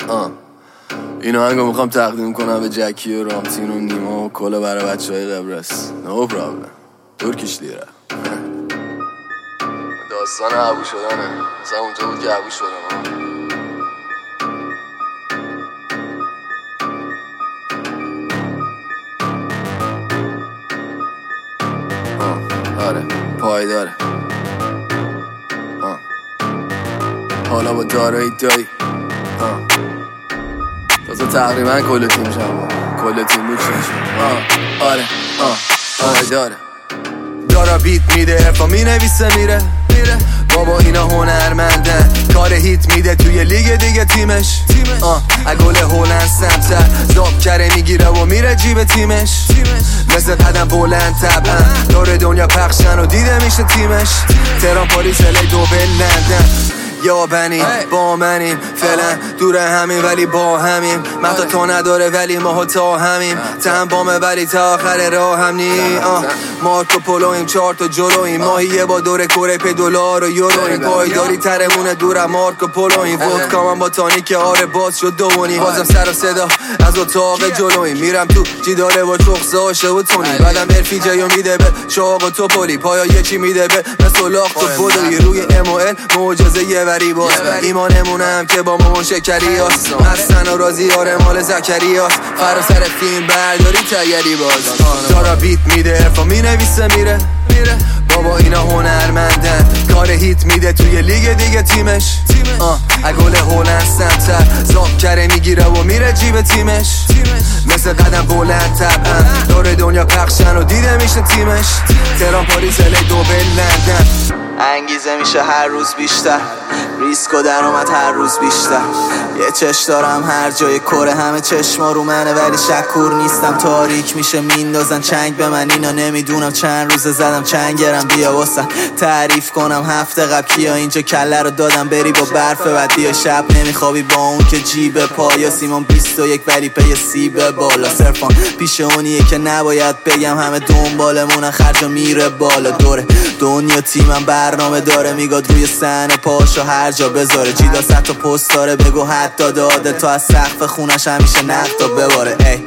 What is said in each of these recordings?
این آهنگو میخوام تقدیم کنم به جکی و رامتین و نیما و کلا برای بچه های قبرس. نو پرابلم. ترکیش لیره. داستان عبو شدنه. مثلا اونجا بود که عبو شدم. آره پایداره. حالا با دارایی دایی تازه تقریبا کل تیم شما کل تیم بود آره پایداره. دارا بیت میده ارفا می نویسه میره بابا اینا هنرمندن کار هیت میده توی لیگ دیگه تیمش اگل هولند سمتر زاب کره میگیره و میره جیب تیمش مثل قدم بلند طبعا دور دنیا پخشن و دیده میشه تیمش تهران پاریس الی دوبل لندن یا بنین با منیم فعلا دور همین ولی با همیم مهدا تو نداره ولی ما تا همیم تن بامه ولی تا آخر راه هم نی مارکو پولویم 4 تا جلویم ماهیه با دور کره پی دلار و یورویم پایداری ترمونه دورم مارکو پولویم ودکا من با تانیک آره باز شد دوونی بازم سر و صدا از اتاق جلویم میرم تو جیداره با چخصاشه و تونی بعدم ارفی جایو میده به چاق و توپولی پایا یکی میده به مثل لاخت و بودوی روی اموئل معجزه وری باز ایمانمونم که با مامان شکری هست حسن و رازی آره مال زکری هست فرا سر فیلم برداری تیری باز دارا بیت میده ارفا می نویسه میره بابا اینا هنرمندن کار هیت میده توی لیگ دیگه تیمش اگل هولند سمتر زاب کره میگیره و میره جیب تیمش مثل قدم بلند طبعا دور دنیا پخشن و دیده میشه تیمش تهران پاریس الی دوبل لندن انگیزه میشه هر روز بیشتر ریسک و درآمد هر روز بیشتر یه چش دارم هر جای کره همه چشما رو منه ولی شکور نیستم تاریک میشه میندازن چنگ به من اینا نمیدونم چند روزه زدم چنگرم بیا واسم تعریف کنم هفته قبل کیا اینجا کله رو دادم بری با برف بعد بیا شب نمیخوابی با اون که جیب پایا سیمان 21 ولی پی سیب بالا صرفان پیش اونیه که نباید بگم همه دنبالمونن خرجا میره بالا دوره دنیا تیمم برنامه داره میگاد روی صحنه پاشو هر جا بذاره جیدا 100 تا پست داره بگو حتی داده تا از سقف خونش همیشه نقدا بباره ای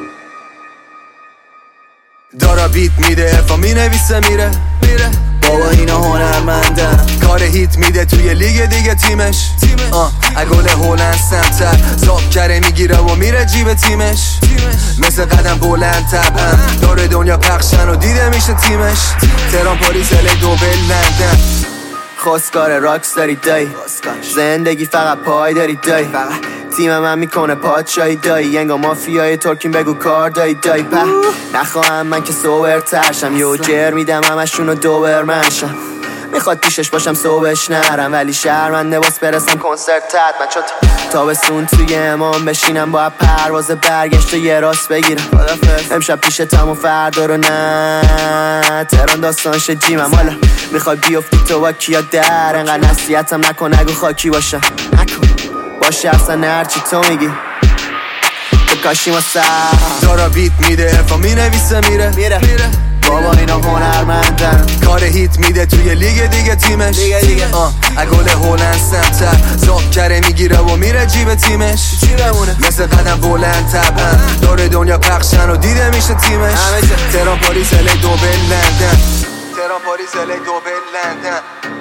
دارا بیت میده ارفا می نویسه میره بابا اینا هنرمندن کار هیت میده توی لیگ دیگه تیمش اگل هولند سمتر زاب کره میگیره و میره جیب تیمش مثل قدم بلند طبعا دور دنیا پخشن و دیده میشه تیمش تهران پاریس الی دوبل لندن خواستگار راکس داری دایی زندگی فقط پای داری دایی تیم من میکنه پادشاهی دایی ینگا مافیای ترکیم بگو کار دایی په نخواهم من که سوبر ترشم یو جر میدم همشونو دوبر منشم میخواد پیشش باشم صبحش نرم ولی شرمنده باز برسم کنسرت من چون تابستون توی امام بشینم با پرواز برگشت و یه راست بگیرم امشب پیشتم و فردا رو نه تهران داستانش جیمم حالا میخوای بیفتی تو با کیا در انقدر نصیحتم نکن نگو خاکی باشم نکن باشه اصلا هرچی تو میگی بکاشیم و سر دارا بیت میده ارفا می نویسه میره بابا اینا هنرمندن کار هیت میده توی لیگ دیگه تیمش اگل هولند سمتر زاب کره میگیره و میره جیب تیمش مثل قدم بلند طبعا دور دنیا پخشن و دیده میشه تیمش تهران پاریس الی دوبل لندن